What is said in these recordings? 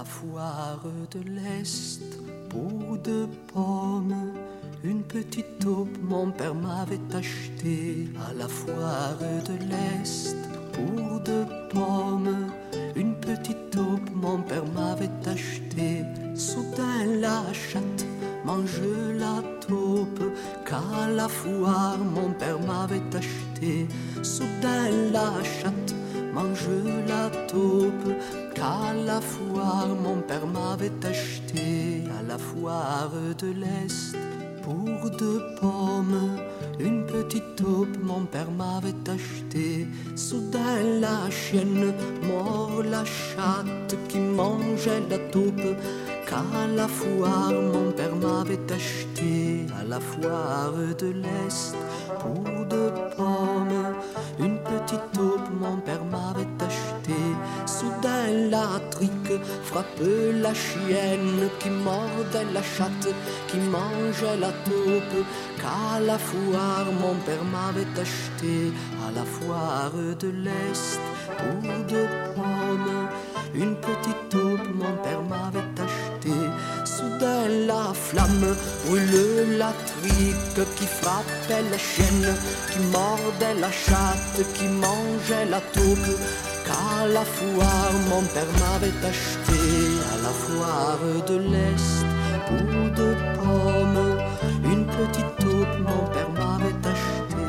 foire de l'Est, pour 2 pommes, une petite taupe, mon père m'avait acheté. À la foire de l'Est, pour 2 pommes, une petite taupe, mon père m'avait acheté. Soudain la chatte mange la taupe, qu'à la foire mon père m'avait acheté. Soudain la chatte mange la taupe, qu'à la foire mon père m'avait acheté. À la foire de l'Est, pour 2 pommes, une petite taupe, mon père m'avait acheté. Soudain la chienne mord la chatte qui mangeait la taupe, qu'à la foire mon père m'avait acheté. À la foire de l'Est, pour 2 pommes, une petite taupe, mon père m'avait acheté. Soudain la trique frappe la chienne qui mordait la chatte, qui mangeait la taupe, qu'à la foire mon père m'avait acheté. À la foire de l'Est, pour 2 pommes, une petite taupe, mon père m'avait acheté. Soudain la flamme brûle la trique qui frappait la chienne, qui mordait la chatte, qui mangeait la taupe, qu'à la foire mon père m'avait acheté. À la foire de l'Est, pour 2 pommes, une petite taupe, mon père m'avait acheté.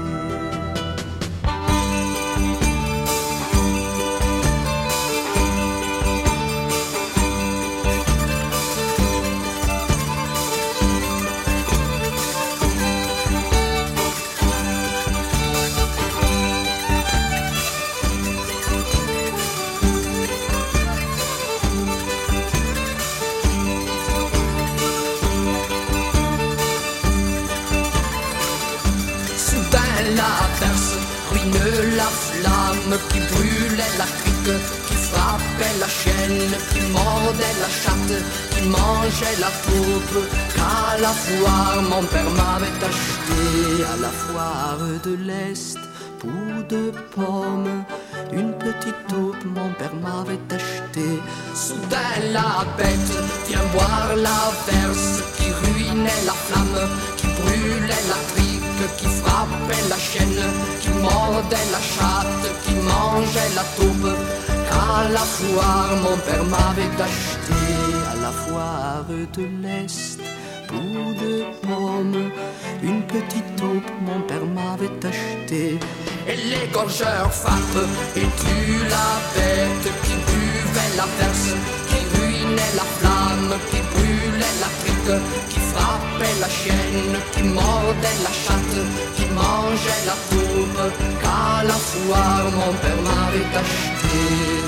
La flamme qui brûlait la crique, qui frappait la chienne, qui mordait la chatte, qui mangeait la taupe, qu'à la foire mon père m'avait acheté. À la foire de l'Est, pour 2 pommes, une petite taupe, mon père m'avait acheté. Soudain la bête vient boire la verse, qui ruinait la flamme, qui brûlait la trique, qui frappait la chienne, qui mordait la chatte, qui mangeait la taupe, qu'à la foire mon père m'avait acheté. À la foire de l'Est, pour 2 pommes, une petite taupe, mon père m'avait acheté. Et les gorgeurs frappent et tuent la bête qui buvait la verse, qui ruinait la flamme, qui brûlait la trique, qui frappait la chienne, qui mordait la chatte, qui mangeait la taupe, qu'à la foire mon père m'avait acheté.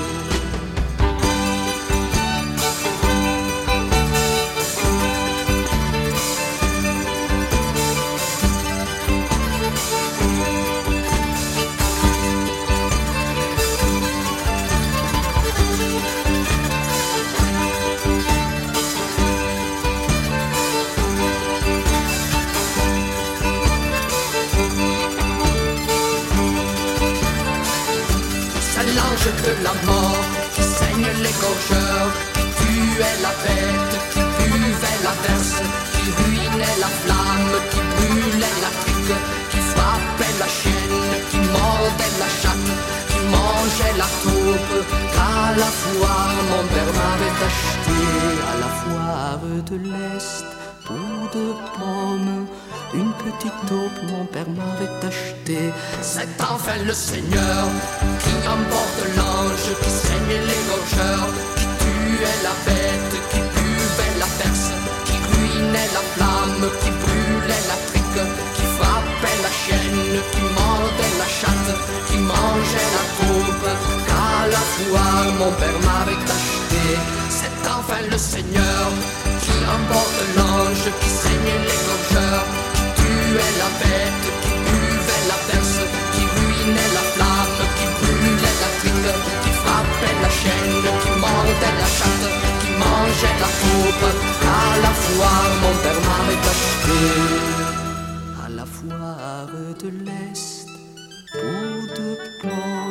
De la mort qui saigne les gorgeurs, qui tuait la bête, qui buvait la verse, qui ruinait la flamme, qui brûlait la trique, qui frappait la chienne, qui mordait la chatte, qui mangeait la taupe, qu'à la foire mon père m'avait acheté. À la foire de l'Est, pour 2 pommes, une petite taupe, mon père m'avait acheté. C'est enfin le Seigneur qui emporte l'ange, qui saignait les gorgeurs, qui tuait la bête, qui buvait la verse, qui ruinait la flamme, qui brûlait la trique, qui frappait la chienne, qui mordait la chatte, qui mangeait la taupe, qu'à la foire mon père m'avait acheté. C'est enfin le Seigneur qui emporte l'ange, qui saignait les gorgeurs, tuait la bête, qui buvait la verse, qui ruinait la flamme, qui brûlait la trique, qui frappait la chienne, qui mordait la chatte, qui mangeait la taupe, qu'à la foire mon père m'avait acheté. À la foire de l'Est, pour 2 pommes,